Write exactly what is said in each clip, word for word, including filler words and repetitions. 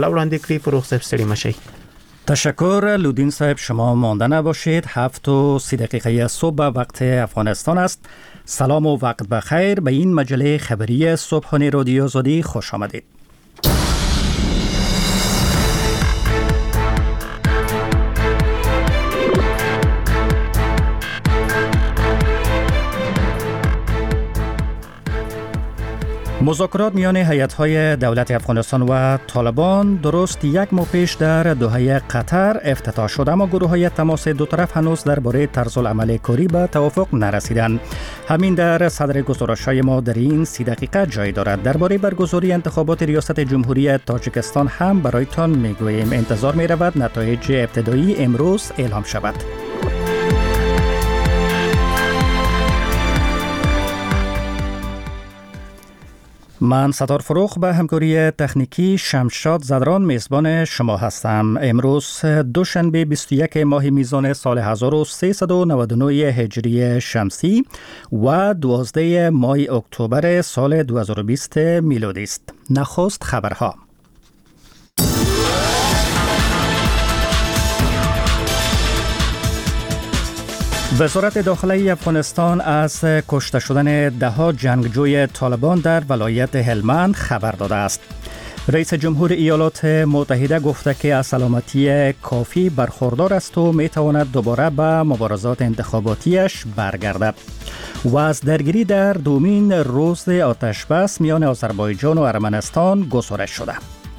وړاندې کړی فروغ صاحب ستړي مشي. تشکر لودین صاحب، شما مانده نباشید. هفت و سی دقیقه صبح وقت افغانستان است. سلام و وقت بخیر. به این مجله خبری صبحانه رادیو آزادی خوش آمدید. مذاکرات میان هیئت‌های دولت افغانستان و طالبان درست یک ماه پیش در دوحه قطر افتتاح شد، اما گروه‌های تماس دو طرف هنوز درباره طرزالعمل کاری به توافق نرسیدند. همین در صدر گزارش‌های ما در این سی دقیقه جای دارد. درباره برگزاری انتخابات ریاست جمهوری تاجیکستان هم برایتان میگوییم. انتظار می‌رود نتایج ابتدایی امروز اعلام شود. من ستار فروغ به همکاری تکنیکی شمشاد زدران میزبان شما هستم. امروز دوشنبه بیست و یک ماه میزان سال هزار و سیصد و نود و نه هجری شمسی و دوازده ماه اکتبر سال دو هزار و بیست میلادی است. نخست خبرها. وزارت داخلی افغانستان از کشته شدن ده‌ها جنگجوی طالبان در ولایت هلمند خبر داده است. رئیس جمهور ایالات متحده گفته که از سلامتی کافی برخوردار است و میتواند دوباره به مبارزات انتخاباتیش برگردد. و از درگیری در دومین روز آتش بس میان آذربایجان و ارمنستان گزارش شده.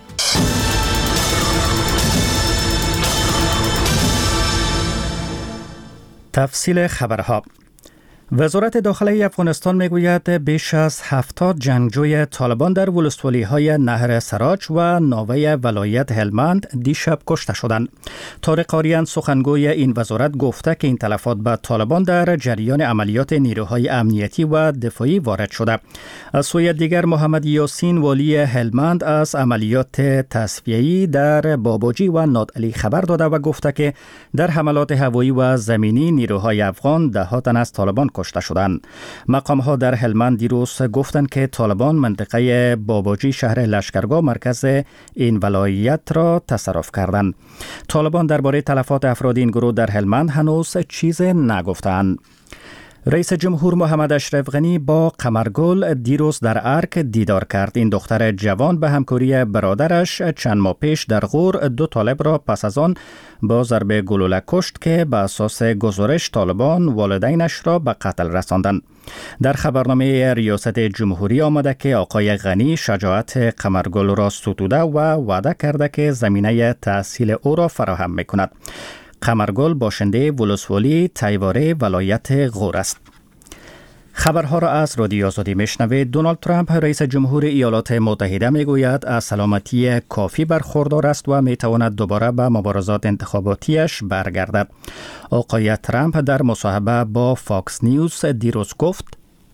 تفصیل خبرها. وزارت داخلی افغانستان میگوید بیش از هفتاد جنگجوی طالبان در ولسوالی‌های نهر سراج و ناوه ولایت هلمند دیشب کشته شدند. طارق آریان سخنگوی این وزارت گفته که این تلفات به طالبان در جریان عملیات نیروهای امنیتی و دفاعی وارد شده. از سوی دیگر محمد یاسین والی هلمند از عملیات تصفیه‌ای در باباجی و نادعلی خبر داده و گفته که در حملات هوایی و زمینی نیروهای افغان ده ها تن از طالبان کشته شدند. مقام‌ها در هلمند دیروز گفتند که طالبان منطقه باباجی شهر لشکرگاه مرکز این ولایت را تصرف کردند. طالبان درباره تلفات افراد این گروه در هلمند هنوز چیز نگفتند. رئیس جمهور محمد اشرف غنی با قمرگل دیروز در ارک دیدار کرد. این دختر جوان به همکاری برادرش چند ماه پیش در غور دو طالب را پس از آن با ضرب گلوله کشت که به اساس گزارش طالبان والدینش را به قتل رساندند. در خبرنامه ریاست جمهوری آمده که آقای غنی شجاعت قمرگل را ستوده و وعده کرده که زمینه تحصیل او را فراهم می‌کند. قمرگل باشنده ولسوالی تیواره ولایت غور است. خبرها را از رادیو آزادی میشنوید. دونالد ترامپ رئیس جمهور ایالات متحده میگوید از سلامتی کافی برخوردار است و میتواند دوباره به مبارزات انتخاباتیش برگردد. آقای ترامپ در مصاحبه با فاکس نیوز دیروز گفت: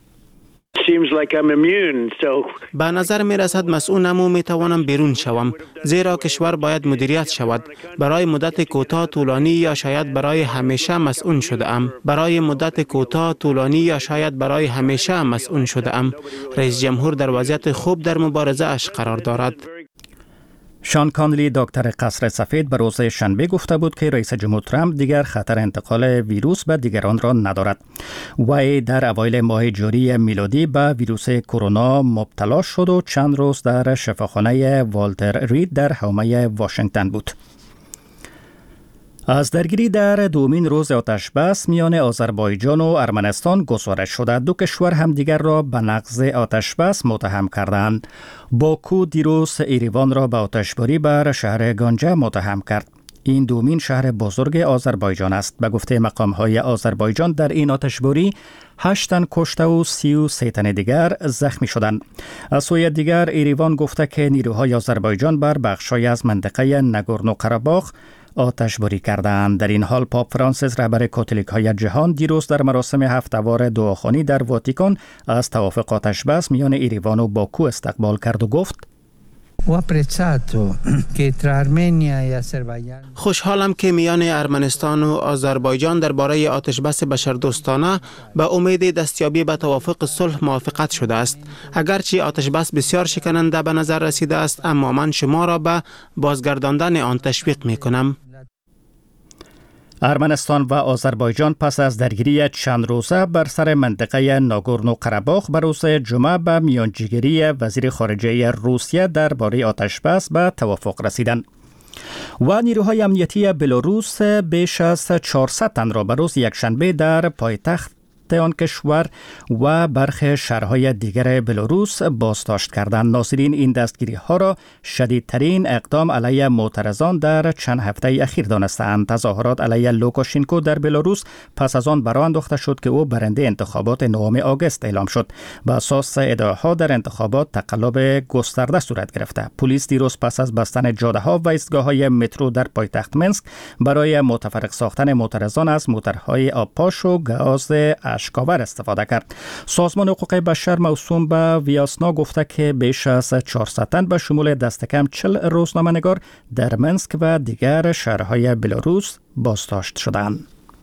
به نظر می رسد مسئولم و می توانم بیرون شوم، زیرا کشور باید مدیریت شود. برای مدت کوتاه، طولانی یا شاید برای همیشه مسئول شده ام. برای مدت کوتاه، طولانی یا شاید برای همیشه مسئول شده ام. رئیس جمهور در وضعیت خوب در مبارزه اش قرار دارد. شان کانلی دکتر قصر سفید به روز شنبه گفته بود که رئیس جمهور ترامپ دیگر خطر انتقال ویروس به دیگران را ندارد. وی در اوایل ماه جاری میلادی به ویروس کرونا مبتلا شد و چند روز در شفاخانه والتر رید در حومه واشنگتن بود. از درگیری در دومین روز آتش بس میان آذربایجان و ارمنستان گزارش شده. دو کشور همدیگر را به نقض آتش بس متهم کردند. باکو دیروز ایریوان را به آتشباری بر شهر گانجه متهم کرد. این دومین شهر بزرگ آذربایجان است. به گفته مقام‌های آذربایجان در این آتشباری هشت تن کشته و سی و سه تن دیگر زخمی شدند. از سوی دیگر ایریوان گفته که نیروهای آذربایجان بر بخش‌های از منطقه نگورنو قره‌باخ آتشباری کردند. در این حال پاپ فرانسیس رهبر کاتولیک‌های جهان دیروز در مراسم هفته‌وار دعاخوانی در واتیکان از توافق آتش بس میان ایریوان و باکو استقبال کرد و گفت: خوشحالم که میان ارمنستان و آذربایجان درباره آتشبس بشردوستانه به امید دستیابی به توافق صلح موافقت شده است. اگرچه آتشبس بسیار شکننده به نظر رسیده است، اما من شما را به بازگرداندن آن تشویق می کنم. ارمنستان و آذربایجان پس از درگیری چند روزه بر سر منطقه ناگورنو قره‌باغ به روز جمعه به میانجیگری وزیر خارجه روسیه درباره آتشبس به توافق رسیدند. و نیروهای امنیتی بلاروس بیش از چهارصد تن را به روز یکشنبه در پایتخت آن کشور و برخی شهرهای دیگر بلاروس بازداشت کردند. ناظرین این دستگیری ها را شدیدترین اقدام علیه معترضان در چند هفته اخیر دانستند. تظاهرات علیه لوکاشنکو در بلاروس پس از آن برآ انداخته شد که او برنده انتخابات نهم آگوست اعلام شد. بر اساس ادعاها در انتخابات تقلب گسترده صورت گرفته. پلیس دیروز پس از بستن جاده ها و ایستگاه های مترو در پایتخت منسک برای متفرق ساختن معترضان از موتورهای آبپاش و گاز اشکاور استفاده کرد. سازمان حقوق بشر موسوم به ویاسنا گفته که بیش از چهارصد تن به شمول دست کم چهل روزنامه‌نگار در منسک و دیگر شهرهای بلاروس بازداشت شدند.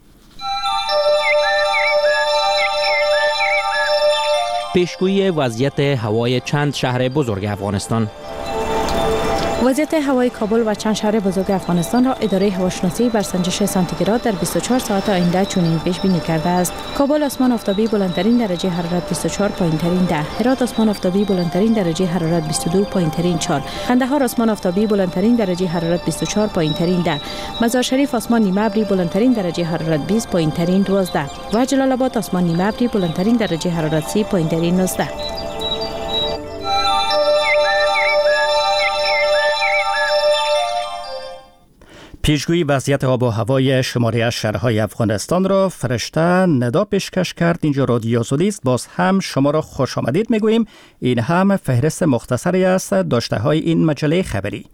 پیشگویی وضعیت هوای چند شهر بزرگ افغانستان. وضعیت هوای کابل و چند شهر بزرگ افغانستان را اداره هواشناسی بر سنجش سانتیگراد در بیست و چهار ساعت آینده چنین پیش بینی کرده است. کابل آسمان آفتابی بلندترین درجه حرارت بیست و چهار، پایینترین ده. هرات آسمان آفتابی بلندترین درجه حرارت بیست و دو، پایینترین چهار. قندهار آسمان آفتابی بلندترین درجه حرارت بیست و چهار، پایینترین ده. مزار شریف آسمان نیمه ابری بلندترین درجه حرارت بیست، پایینترین دوازده. و جلال آباد آسمان نیمه ابری بلندترین درجه حرارت سی، پایینترین نوزده. پیشگویی وضعیت آب و هوای شماری از شهرهای افغانستان را فرشته ندا پیشکش کرد. اینجا رادیو آزادی است. باز هم شما را خوش آمدید میگوییم. این هم فهرست مختصری است داشته های این مجله خبری.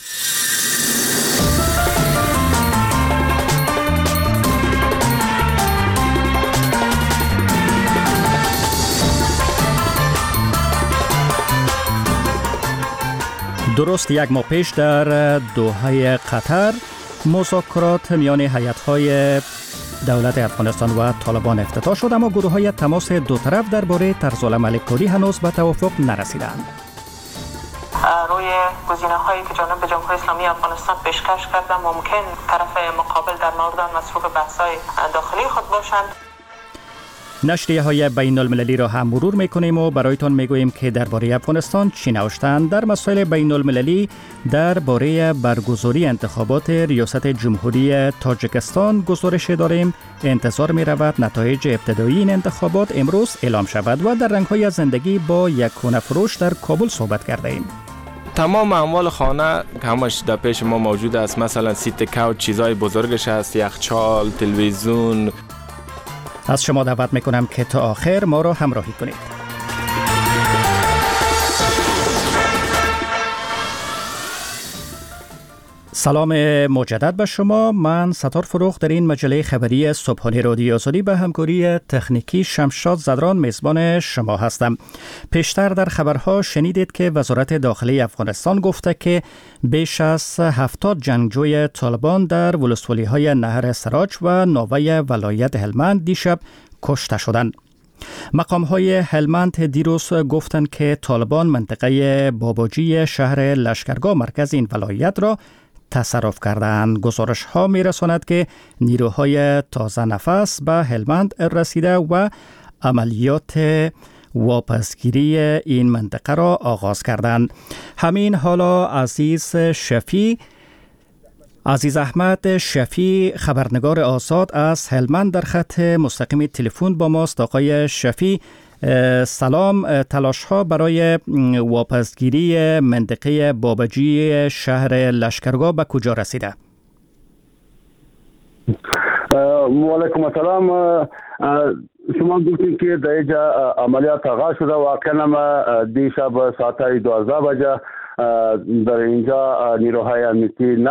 درست یک ماه پیش در دوحه قطر مذاکرات میان هیئت‌های دولت افغانستان و طالبان افتتاح شد، اما گروه‌های تماس دو طرف درباره طرزالعمل کاری هنوز به توافق نرسیدند. روی گزینه‌هایی که جانب جمهوری اسلامی افغانستان پیشکش کرده ممکن طرف مقابل در مورد آن مصروف بحث‌های داخلی خود باشند. نشریه های بین المللی را هم مرور میکنیم و برایتان میگوییم که درباره افغانستان چی نوشتند. در مسائل بین المللی درباره برگزاری انتخابات ریاست جمهوری تاجیکستان گزارش داریم. انتظار می رود نتایج ابتدایی این انتخابات امروز اعلام شود. و در رنگ‌های زندگی با یک خانه فروش در کابل صحبت کرده ایم. تمام اموال خانه که همش در پیش ما موجود است، مثلا سیت کوچ، چیزای بزرگش هست، یخچال، تلویزیون. از شما دعوت میکنم که تا آخر ما را همراهی کنید. سلام مجدد به شما. من ستار فروخ در این مجله خبری صبحانه رادیو آزادی به همکاری تکنیکی شمشاد زدران میزبان شما هستم. پیشتر در خبرها شنیدید که وزارت داخلی افغانستان گفته که بیش از هفتاد جنگجوی طالبان در ولسوالی‌های نهر سراج و ناوه ولایت هلمند دیشب کشته شدند. مقام‌های هلمند دیروز گفتند که طالبان منطقه باباجی شهر لشکرگاه مرکز این ولایت را تصرف کردند. گزارش ها می رساند که نیروهای تازه نفس به هلمند رسیده و عملیات واپسگیری این منطقه را آغاز کردند. همین حالا عزیز شفی عزیز احمد شفی خبرنگار آزاد از هلمند در خط مستقیم تلفن با ماست. آقای شفی سلام. تلاش ها برای واپسگیری منطقه باباجی شهر لشکرگاه به کجا رسیده؟ و علیکم السلام. شما گفتید که در اینجا عملیات آغاز شده. واقعا دیشب ساعت دوازده بجه در اینجا نیروهای امنیتی نو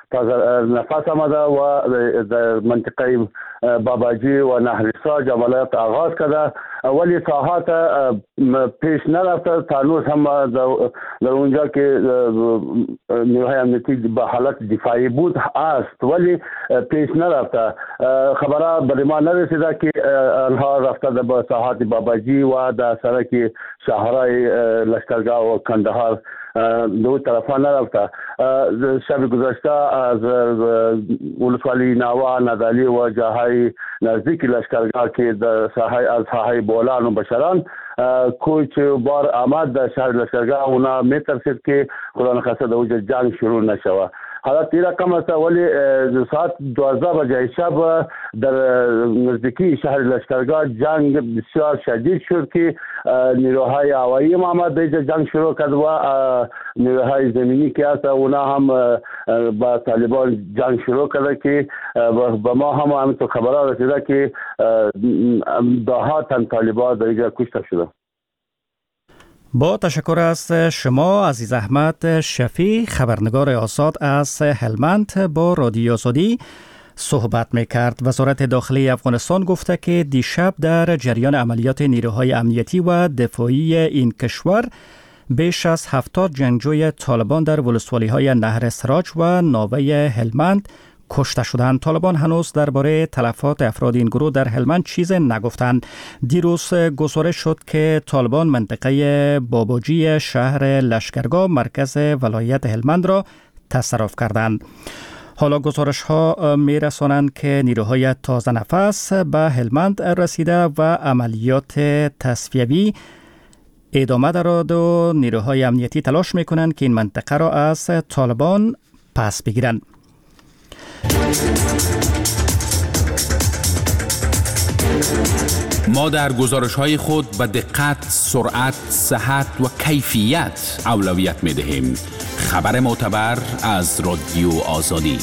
تازه نفس آمده و در منطقه باباجی و نهر سراج عملیات آغاز کرده، ولی ساحات پیش نرفته. تانوس هم در اونجا که نیروهای امنیتی به حالت دفاعی بود است ولی پیش نرفته. خبرها به ما نرسیده که آنها رفته به ساحات باباجی و در سرک شهرهای لشکرگاه و کندهار دو طرفا نرفته. شب گذشته از ولسوالی ناوا، نادالی و جاهای نزدیک لشکرگاه که در ساحه از ساحه بولان و بشران کوچ بار آمد در شهر لشکرگاه، اونا میترسید که خدا نخواسته در اونجا جنگ شروع نشود. حالت این رقم است ولی ساعت دوازده بجه شب در نزدیکی شهر لشکرگاه جنگ بسیار شدید شد که نیروهای هوایی ما آمد دیجا جنگ شروع کرد و نیروهای زمینی که هست اونا هم با طالبان جنگ شروع کرده که به ما هم همینطور خبرها رسیده که دهها تن طالبان دیجا کشته شده. با تشکر از شما عزیز احمد شفیع، خبرنگار آزاد از هلمند با رادیو آزادی صحبت میکرد. وزارت داخلی افغانستان گفته که دیشب در جریان عملیات نیروهای امنیتی و دفاعی این کشور بیش از هفتاد جنگجوی طالبان در ولسوالی‌های نهر سراج و ناوه هلمند کشته شدند. طالبان هنوز درباره تلفات افراد این گروه در هلمند چیز نگفتند. دیروز گزارش شد که طالبان منطقه باباجی شهر لشکرگاه مرکز ولایت هلمند را تصرف کردند. حالا گزارش ها می رسانند که نیروهای تازه نفس به هلمند رسیده و عملیات تصفیوی ادامه دارد و نیروهای امنیتی تلاش می کنند که این منطقه را از طالبان پس بگیرند. ما در گزارش‌های خود به دقت، سرعت، صحت و کیفیت اولویت می‌دهیم. خبر معتبر از رادیو آزادی.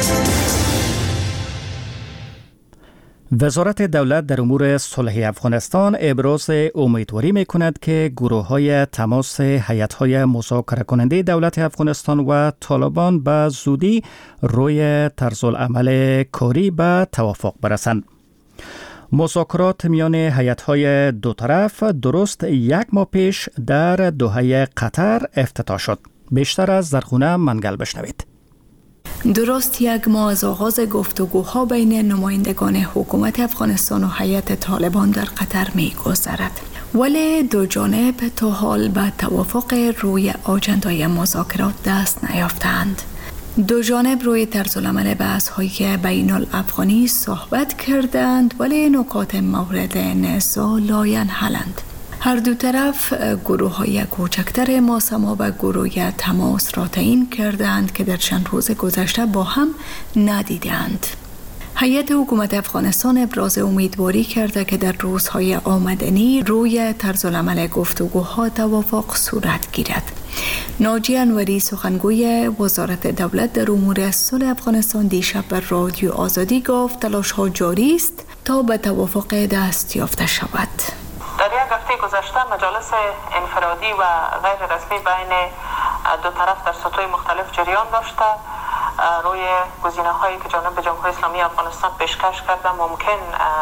وزارت دولت در امور صلح افغانستان ابراز امیدواری می‌کند که گروه‌های تماس هیئت‌های مذاکره کننده دولت افغانستان و طالبان به زودی روی طرزالعمل کاری به توافق برسند. مذاکرات میان هیئت‌های دو طرف درست یک ماه پیش در دوحه قطر افتتاح شد. بیشتر از زرخونه منگل بشنوید. درست یک ماه از آغاز گفتگوها بین نمایندگان حکومت افغانستان و هیئت طالبان در قطر می گذرد، ولی دو جانب تا حال به توافق روی آجندای مذاکرات دست نیافتند. دو جانب روی طرزالعمل بحث‌های بین الافغانی صحبت کردند ولی نکات مورد نزاع لاینحلند. هر دو طرف گروه‌های کوچکتر ماسما و گروه تماس را تعیین کردند که در چند روز گذشته با هم ندیدند. هیئت حکومت افغانستان ابراز امیدواری کرده که در روزهای آمدنی روی طرزالعمل گفتگوها توافق صورت گیرد. ناجی انوری سخنگوی وزارت دولت در امور صلح افغانستان دیشب بر رادیو آزادی گفت تلاش‌ها جاری است تا به توافق دست یافته شود. در یک هفته گذشته مجالس انفرادی و غیر رسمی بین دو طرف در سطوح مختلف جریان داشته. روی گزینه‌هایی که جانب جمهوری اسلامی افغانستان پیشکش کرده ممکن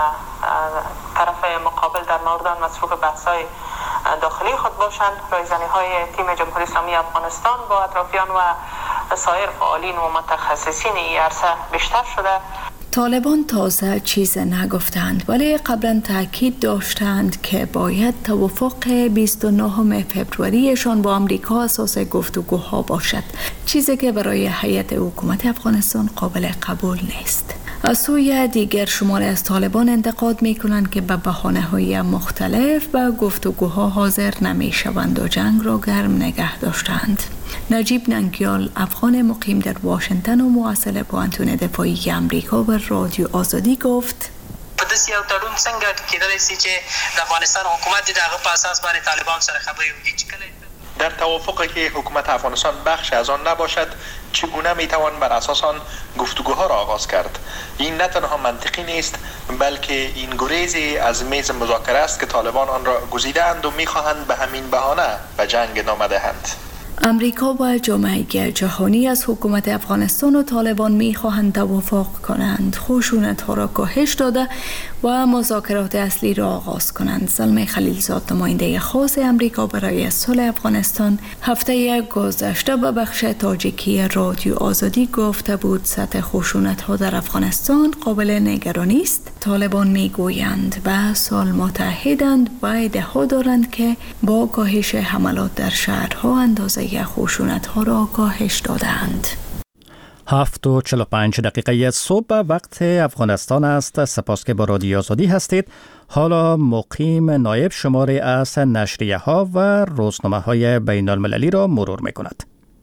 طرف مقابل در مورد آن مصروف بحث‌های داخلی خود باشند. رایزنی‌های تیم جمهوری اسلامی افغانستان با اطرافیان و سایر فعالین و متخصصین این عرصه بیشتر شده. طالبان تازه چیز نگفتند ولی قبلا تاکید داشتند که باید توافق بیست و نهم فوریه‌شان با آمریکا اساس گفتگوها باشد، چیزی که برای هیئت حکومت افغانستان قابل قبول نیست. از سوی دیگر شماری از طالبان انتقاد می کنند که به بهانه‌های مختلف به گفتگوها حاضر نمی شوند و جنگ را گرم نگه داشتند. نجیب ننگیال افغان مقیم در واشنگتن و مواصل پوهنتون دفاعی امریکا و رادیو آزادی گفت په داسې یو تړون څنګه کېدلی شي چې د افغانستان حکومت د هغه په اساس باندې طالبان سره خبرې وکړي چې کله در توافقی که حکومت افغانستان بخش از آن نباشد چگونه میتوان بر اساس آن گفتگوها را آغاز کرد؟ این نه تنها منطقی نیست بلکه این گریزی از میز مذاکره است که طالبان آن را گزیدند و میخواهند به همین بهانه به جنگ ادامه دهند. امریکا و جامعه جهانی از حکومت افغانستان و طالبان می خواهند توافق کنند، خشونت ها را کاهش داده و مذاکرات اصلی را آغاز کنند. زلمه خلیلزاد، نماینده خاص امریکا برای صلح افغانستان، هفته گذشته به بخش تاجیکی رادیو آزادی گفته بود سطح خشونت ها در افغانستان قابل نگرانی است. طالبان می گویند به سال متحدند و ادعا دارند که با کاهش حملات در شهرها اندازه خشونت ها را کاهش دادند. هفت و چل و پنج دقیقه صبح وقت افغانستان است. سپاس که با رادیو آزادی هستید. حالا مقیم نایب شماره از نشریه ها و روزنامه های بین المللی را مرور می کند.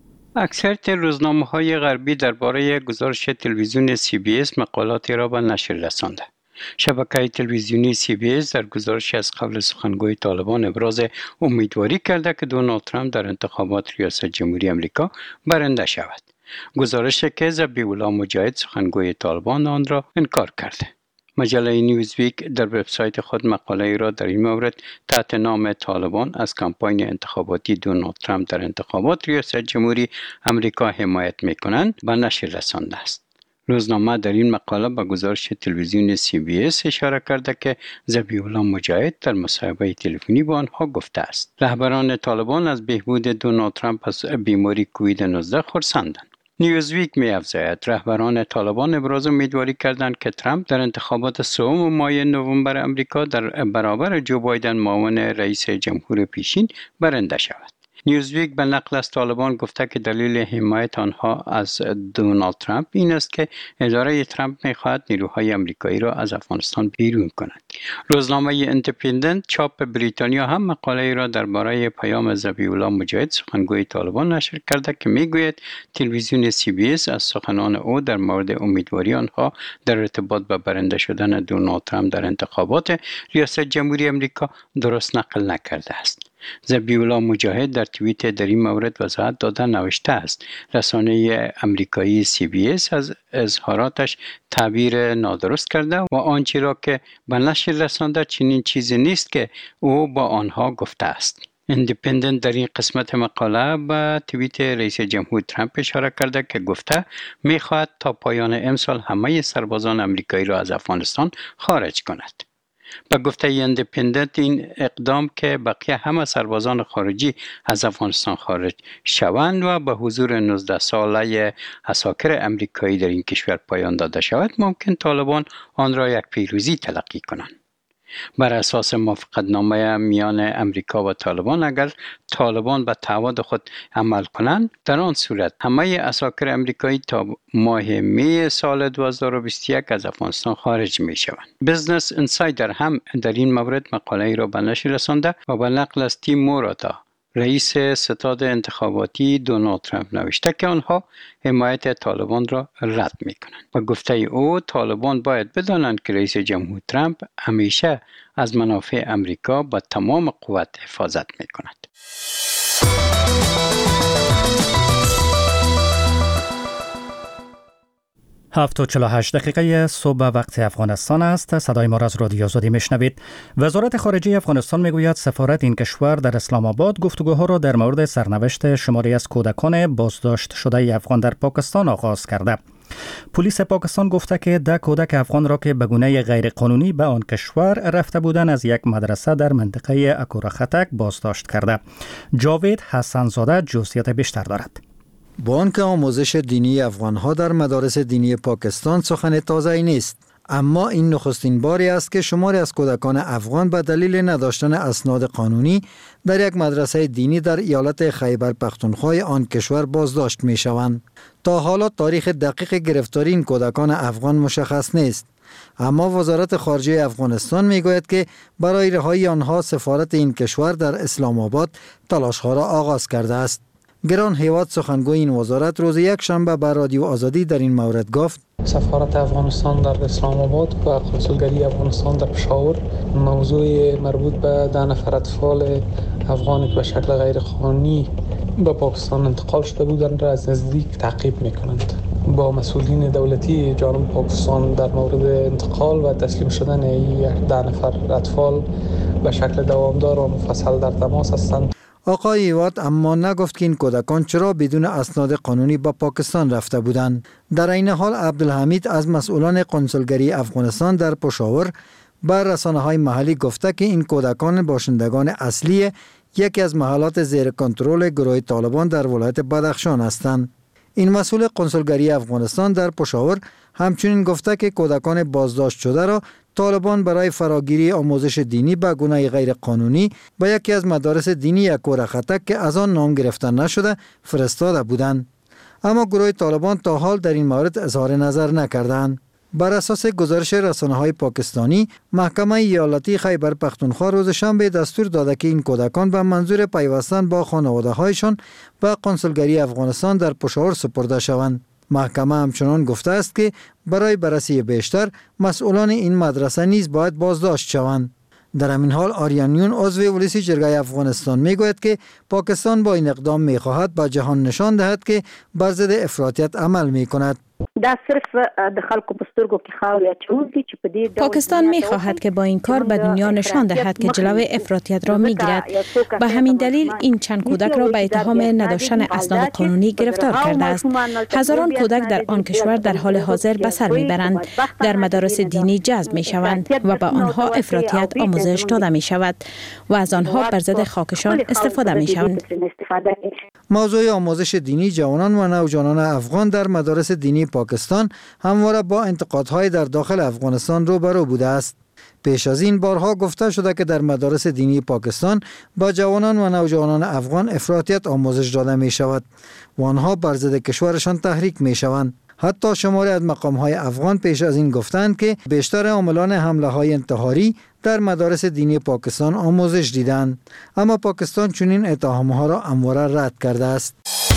اکثریت روزنامه های غربی درباره گزارش تلویزیون سی بی اس مقالاتی را به نشر رسانده. شبکه تلویزیونی سی بی اس در گزارش از قبل سخنگوی طالبان ابراز امیدواری کرده که دونالد ترامپ در انتخابات ریاست جمهوری آمریکا برنده شود. گزارش که ذبیح الله مجاهد سخنگوی طالبان آن را انکار کرده. مجله نیوزویک در وبسایت خود مقاله را در این مورد تحت نام طالبان از کمپاین انتخاباتی دونالد ترامپ در انتخابات ریاست جمهوری آمریکا حمایت می‌کنند به نشر رسانده است. روزنامه در این مقاله به گزارش تلویزیون سی بی اس اشاره کرده که ذبیح الله مجاهد در مصاحبه تلفنی با آنها گفته است رهبران طالبان از بهبود دونالد ترامپ از بیماری کووید نوزده خرسندند. نیوزویک می افزاید رهبران طالبان ابراز امیدواری کردند که ترامپ در انتخابات سوم ماه نوامبر آمریکا در برابر جو بایدن معاون رئیس جمهور پیشین برنده شود. نیوزویک به نقل از طالبان گفته که دلیل حمایت آنها از دونالد ترامپ این است که اداره ترامپ می‌خواهد نیروهای آمریکایی را از افغانستان بیرون کند. روزنامه ایندیپندنت چاپ بریتانیا هم مقاله را درباره پیام ذبیح الله مجاهد سخنگوی طالبان نشر کرده که میگوید تلویزیون سی بی اس از سخنان او در مورد امیدواری آنها در ارتباط با برنده شدن دونالد ترامپ در انتخابات ریاست جمهوری آمریکا درست نقل نکرده است. ذبیح الله مجاهد در توییت در این مورد وضاحت داده نوشته است رسانه امریکایی سی بی اس از اظهاراتش تعبیر نادرست کرده و آنچه را که به نشر رسانده چنین چیزی نیست که او با آنها گفته است. ایندیپندنت در این قسمت مقاله به توییت رئیس جمهور ترامپ اشاره کرده که گفته می‌خواهد تا پایان امسال همه سربازان امریکایی را از افغانستان خارج کند. به گفته ایندیپندنت این اقدام که بقیه همه سربازان خارجی از افغانستان خارج شوند و به حضور نوزده ساله عساکر امریکایی در این کشور پایان داده شود ممکن طالبان آن را یک پیروزی تلقی کنند. بر اساس موافقتنامه میان امریکا و طالبان اگر طالبان به تعهد خود عمل کنند در آن صورت همه عساکر امریکایی تا ماه می سال دو هزار و بیست و یک از افغانستان خارج می شوند. بیزنس انسایدر هم در این مورد مقاله را به نشر رسانده و به نقل از تیم موراتا رئیس ستاد انتخاباتی دونالد ترامپ نوشته که آنها حمایت طالبان را رد می کنند و گفته او طالبان باید بدانند که رئیس جمهور ترامپ همیشه از منافع امریکا با تمام قوت حفاظت می کند. هفت و چل و هشت دقیقه صبح وقت افغانستان است. صدای ما را از رادیو آزادی میشنوید. وزارت خارجه افغانستان میگوید سفارت این کشور در اسلام آباد گفتگوها را در مورد سرنوشت شماری از کودکان بازداشت شده افغان در پاکستان آغاز کرده. پلیس پاکستان گفته که ده کودک افغان را که به گونه غیرقانونی به آن کشور رفته بودند از یک مدرسه در منطقه اکورا خطک بازداشت کرده. جاوید حسنزاده جزئیات بیشتر دارد. با آنکه آموزش دینی افغانها در مدارس دینی پاکستان سخن تازه‌ای نیست، اما این نخستین باری است که شماری از کودکان افغان به دلیل نداشتن اسناد قانونی در یک مدرسه دینی در ایالت خیبر پختونخوا آن کشور بازداشت می شوند. تا حالا تاریخ دقیق گرفتاری این کودکان افغان مشخص نیست، اما وزارت خارجه افغانستان می گوید که برای رهایی آنها سفارت این کشور در اسلام آباد تلاش‌ها را آغاز کرده است. گران هیواد سخنگوی این وزارت روز یک شنبه به رادیو آزادی در این مورد گفت سفارت افغانستان در اسلام آباد و کنسولگری افغانستان در پشاور موضوع مربوط به ده نفر اطفال افغانی که به شکل غیرقانونی به پاکستان انتقال شده بودند را از نزدیک تعقیب می‌کنند. با مسئولین دولتی جانب پاکستان در مورد انتقال و تسلیم شدن این ده نفر اطفال به شکل دوامدار و مفصل در تماس هستند. آقای هیوات اما نگفت که این کودکان چرا بدون اسناد قانونی به پاکستان رفته بودند. در این حال عبدالحمید از مسئولان کنسولگری افغانستان در پشاور بر رسانه‌های محلی گفته که این کودکان باشندگان اصلی یکی از محلات زیر کنترل گروه طالبان در ولایت بدخشان هستند. این مسئول کنسولگری افغانستان در پشاور همچنین گفته که کودکان بازداشت شده را طالبان برای فراگیری آموزش دینی به گونه غیر قانونی به یکی از مدارس دینی یکور خطک که از آن نام گرفته نشده فرستاده بودند. اما گروه طالبان تا حال در این مورد اظهار نظر نکردند. بر اساس گزارش رسانه‌های پاکستانی، محکمه ایالتی خیبر پختونخوا روز شنبه دستور داده که این کودکان به منظور پیوستن با خانواده‌هایشان به کنسولگری افغانستان در پشاور سپرده شوند. محکمه همچنان گفته است که برای بررسی بیشتر مسئولان این مدرسه نیز باید بازداشت شوند. در همین حال آریانیون عضو ولسی جرگه افغانستان میگوید که پاکستان با این اقدام میخواهد به جهان نشان دهد که بر ضد افراطیت عمل میکند. پاکستان می خواهد که با این کار به دنیا نشان دهد که جلوی افراطیت را می گیرد. به همین دلیل این چند کودک را به اتهام نداشتن اسناد قانونی گرفتار کرده است. هزاران کودک در آن کشور در حال حاضر به سر می برند، در مدارس دینی جذب می شوند و به آنها افراطیت آموزش داده می شود و از آنها بر ضد خاکشان استفاده می شوند. موضوع آموزش دینی جوانان و نوجوانان افغان در مدارس دینی پاکستان همواره با انتقادهای در داخل افغانستان روبرو بوده است. پیش از این بارها گفته شده که در مدارس دینی پاکستان با جوانان و نوجوانان افغان افراطیت آموزش داده می شود و آنها بر ضد کشورشان تحریک می شوند. حتی شماری از مقام‌های افغان پیش از این گفتند که بیشتر عاملان حمله‌های انتحاری در مدارس دینی پاکستان آموزش دیدند، اما پاکستان چنین اتهام‌ها را همواره رد کرده است.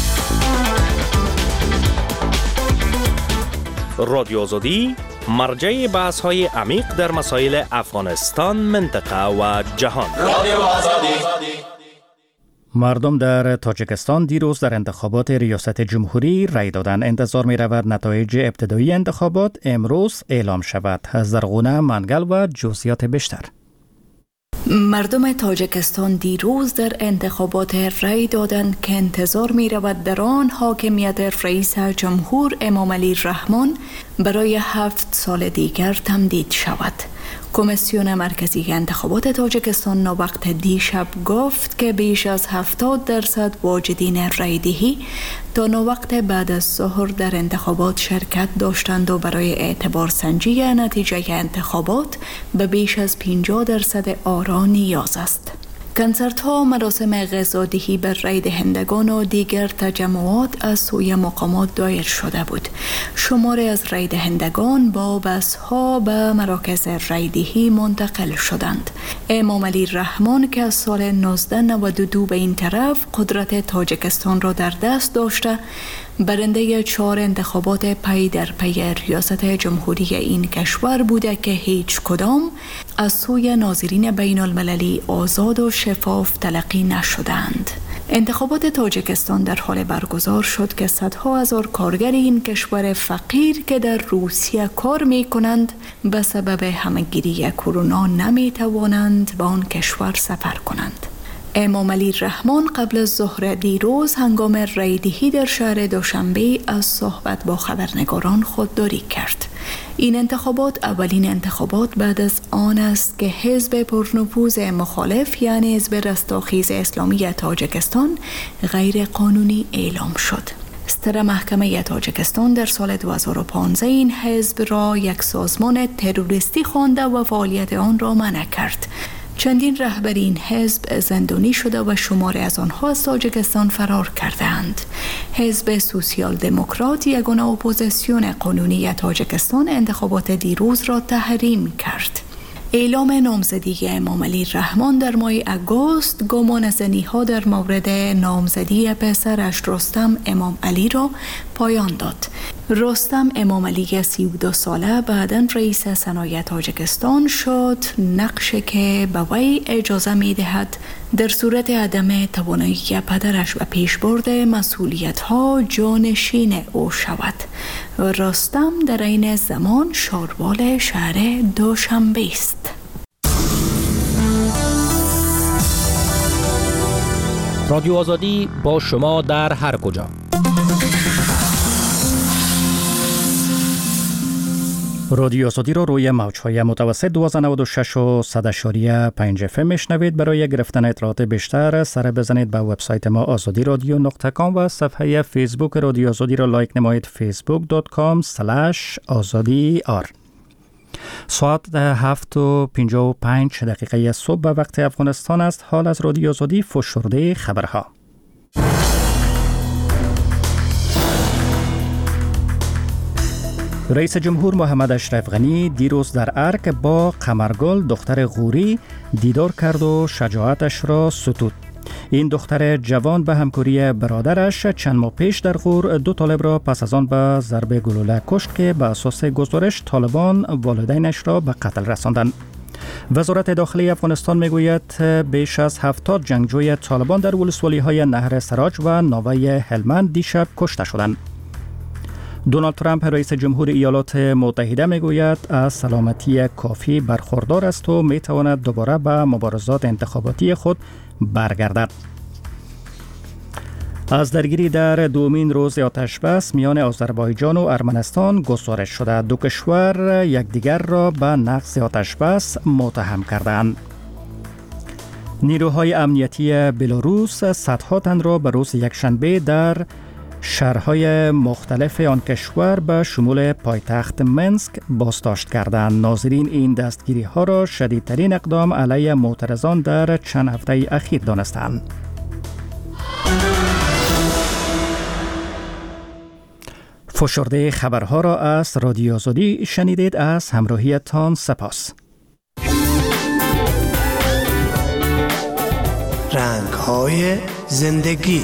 رادیو آزادی مرجع بحث‌های عمیق در مسائل افغانستان، منطقه و جهان. رادیو آزادی. مردم در تاجیکستان دیروز در انتخابات ریاست جمهوری رای دادند. انتظار می رود نتایج ابتدایی انتخابات امروز اعلام شود. زرغونه منگل و جزئیات بیشتر. مردم تاجیکستان دیروز در انتخابات رای دادند که انتظار می رود در آن حاکمیت رئیس جمهور امام علی رحمان برای هفت سال دیگر تمدید شود. کمیسیون مرکزی انتخابات تاجیکستان وقت دیشب گفت که بیش از هفتاد درصد واجدین رایدهی تا وقت بعد از ظهر در انتخابات شرکت داشتند و برای اعتبار سنجی نتیجه انتخابات به بیش از پنجاه درصد آرا نیاز است. کنسرت ها، مراسم غذادهی بر رای دهندگان و دیگر تجمعات از سوی مقامات دایر شده بود. شماری از رای دهندگان با بس ها به مراکز رای دهی منتقل شدند. امام علی رحمان که از سال نوزده نود و دو به این طرف قدرت تاجیکستان را در دست داشته، برنده چهار انتخابات پی در پی ریاست جمهوری این کشور بوده که هیچ کدام از سوی ناظرین بین المللی آزاد و شفاف تلقی نشدند. انتخابات تاجیکستان در حال برگزار شد که صدها هزار کارگر این کشور فقیر که در روسیه کار می کنند به سبب همهگیری کرونا نمی توانند به آن کشور سفر کنند. امام علی رحمان قبل از ظهر دیروز هنگام رایدهی در شهر دوشنبه از صحبت با خبرنگاران خودداری کرد. این انتخابات اولین انتخابات بعد از آن است که حزب پرنفوذ مخالف یعنی حزب رستاخیز اسلامی تاجیکستان غیر قانونی اعلام شد. ستر محکمه تاجیکستان در سال دو هزار و پانزده این حزب را یک سازمان تروریستی خوانده و فعالیت آن را منع کرد. چندین رهبر این حزب زندانی شده و شماری از آنها از تاجیکستان فرار کردند. حزب سوسیال دموکرات یگانه اپوزیسیون قانونی تاجیکستان انتخابات دیروز را تحریم کرد. اعلام نامزدی امام علی رحمان در ماه اگوست گمانه‌زنی ها در مورد نامزدی پسرش رستم امام علی را پایان داد. رستم امام علی سی و دو ساله بعداً رئیس صنایع تاجیکستان شد، نقشی که به وی اجازه می دهد در صورت عدم توانایی پدرش و پیشبرد مسئولیت ها جانشین او شود. رستم در این زمان شاروال شهر دوشنبه است. رادیو آزادی با شما در هر کجا. رادیو آزادی رو روی موج‌های متوسط دویست و نود و شش و صد و پنج اف ام میشنوید. برای گرفتن اطلاعات بیشتر سر بزنید به وبسایت ما آزادی رادیو نقطه کام و صفحه فیسبوک رادیو آزادی رو لایک نمایید فیسبوک دات کام اسلش آزادی آر. ساعت هفت و پنجاه و پنج دقیقه صبح به وقت افغانستان است. حال از رادیو آزادی فشرده خبرها. رئیس جمهور محمد اشرف غنی دیروز در ارک با قمرگل دختر غوری دیدار کرد و شجاعتش را ستود. این دختر جوان به همکاری برادرش چند ماه پیش در غور دو طالب را پس از آن به ضرب گلوله کشت که به اساس گزارش طالبان والدینش را به قتل رساندند. وزارت داخلی افغانستان میگوید بیش از هفتاد جنگجوی طالبان در ولسوالی‌های نهر سراج و ناوه هلمند دیشب کشته شدند. دونالد ترامپ رئیس جمهور ایالات متحده میگوید از سلامتی کافی برخوردار است و میتواند دوباره به مبارزات انتخاباتی خود برگردد. از درگیری در دومین روز آتش بس میان آذربایجان و ارمنستان گزارش شده. دو کشور یکدیگر را به نقض آتش بس متهم کردند. نیروهای امنیتی بلاروس صدها تن را به روز یکشنبه در شهرهای مختلف آن کشور به شمول پایتخت منسک بازداشت کردند. ناظرین این دستگیری ها را شدیدترین اقدام علیه معترضان در چند هفته اخیر دانستند. فشرده خبرها را از رادیو آزادی شنیدید. از همراهیتان سپاس. رنگ‌های زندگی.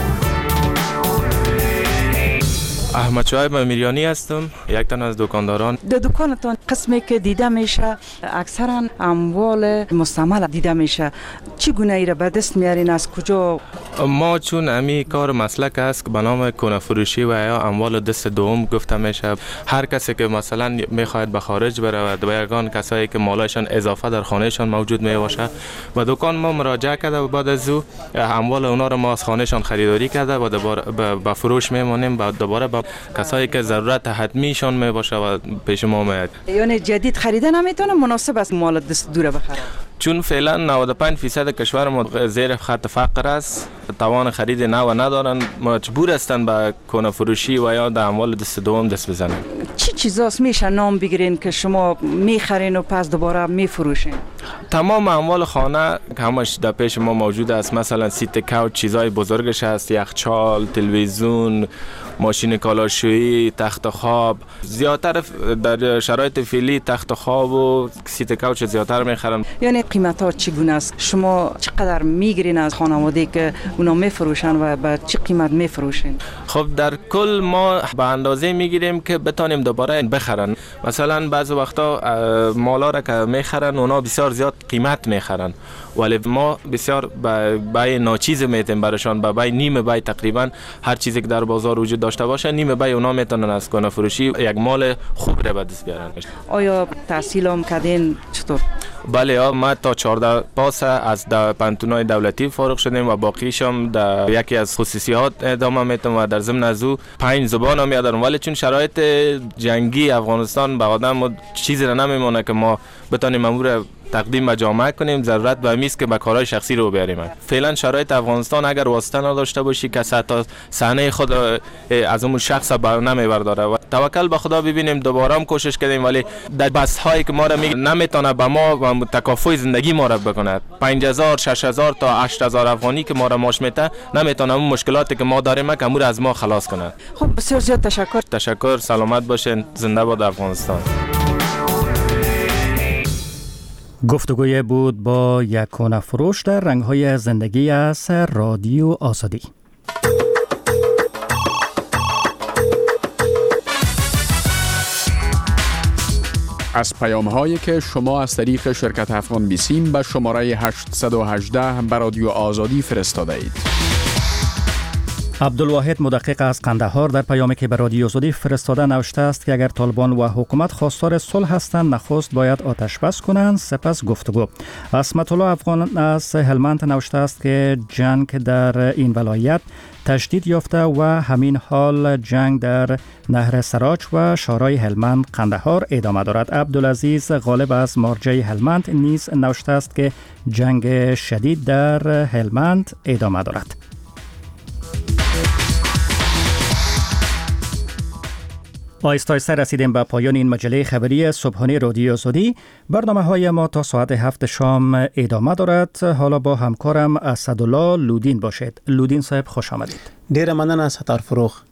احمد شعیب میریانی هستم، یک تن از دکانداران. در دکانتان قسمی که دیده میشه اکثرا اموال مستعمل دیده میشه، چگونه ای را به دست میارین؟ از کجا؟ ما چون امی کار مسلک است به نام کنه فروشی و یا اموال دست دوم گفته میشه، هر کسی که مثلا میخواهد به خارج برود و یگان کسایی که مالشان اضافه در خانهشان موجود میباشه و دکان ما مراجعه کرده و بعد از او اموال اونا رو ما از خانهشان خریداری کرده و دوباره به فروش میمونیم و دوباره به کسایی که ضرورت حتمیشان میباشه و پیش ما میاد. یعنی جدید خریده نمیتونه، مناسب است مال دست دوره بخره؟ چون فعلا نود و پنج فیصد کشور ما زیر خط فقر است، توان خرید نو ندارن، مجبور هستند به کنه فروشی و یا در اموال دست دوم دست بزنن. چی چیزاست میشه نام بگیرین که شما میخرین و پس دوباره میفروشین؟ تمام اموال خانه که همش در پیش ما موجود است، مثلا سیت کوچ، چیزای بزرگش هست، یخچال، تلویزیون، ماشین کالاشویی، تخت خواب. زیادتر در شرایط فعلی تخت خواب و سیت کوچ زیادتر میخرن. یعنی قیمت ها چگونه است؟ شما چقدر میگیرین از خانواده که اونا میفروشن و به چه قیمت میفروشین؟ خب در کل ما به اندازه میگیریم که بتونیم دوباره بخرن. مثلا بعضی وقتا مالا را که میخرن اونا بسیار زیاد قیمت میخرن، ولی ما بسیار به بای ناچیز میتیم برشان، به بای نیم بای تقریبا هر چیزی که در بازار وجود داشته باشه نیم بای اونا میتونن از کنه فروشی یک مال خوب را به دست بیارن. آیا تحصیل هم کردین؟ چطور؟ بله، ما تا چهارده پاس از پانتونای دولتی فارغ شدیم و باقیشم در یکی از خصوصیات ادامه میتم و در ضمن از او پنج زبان هم یاد دارم، ولی چون شرایط جنگی افغانستان به آدم چیزی را نمیمونه که ما بتونیم امور تقدیم به جامعه کنیم، ضرورت به میست که به کارهای شخصی رو بیاریم. فعلا شرایط افغانستان اگر واسطه نداشته باشی که تا صحنه خود از اون شخص بر نمیبرداره و توکل به خدا ببینیم دوباره هم کوشش کنیم، ولی در بس هایی که ما را می نمیتونه به ما و تکافؤ زندگی ما را بکنه. پنج هزار شش هزار تا هشت هزار افغانی که ما را ماش میته نمیتونه اون مشکلاتی که ما داریم که امور از ما خلاص کنه. خب بسیار زیاد تشکر. تشکر، سلامت باشین، زنده باد افغانستان. گفتگوی بود با یک کنه فروش در رنگ‌های زندگی از رادیو آزادی. از پیام‌هایی که شما از طریق شرکت افغان بیسیم به شماره هشت یک هشت به رادیو آزادی فرستاده اید. عبدالواحد مدقق از قندهار در پیامی که به رادیو آزادی فرستاده نوشته است که اگر طالبان و حکومت خواستار صلح هستند، نخست باید آتش بس کنند، سپس گفتگو. اسمت الله افغان از هلمند نوشته است که جنگ در این ولایت تشدید یافته و همین حال جنگ در نهر سراج و شارای هلمند قندهار ادامه دارد. عبدالعزیز غالب از مارجه هلمند نیز نوشته است که جنگ شدید در هلمند ادامه دارد. آیسته آیسته رسیدیم به پایان این مجله خبری صبحانه رادیو آزادی. برنامه های ما تا ساعت هفت شام ادامه دارد. حالا با همکارم اسدالله لودین باشید. لودین صاحب خوش آمدید. ډیره مننه ستار فروغ.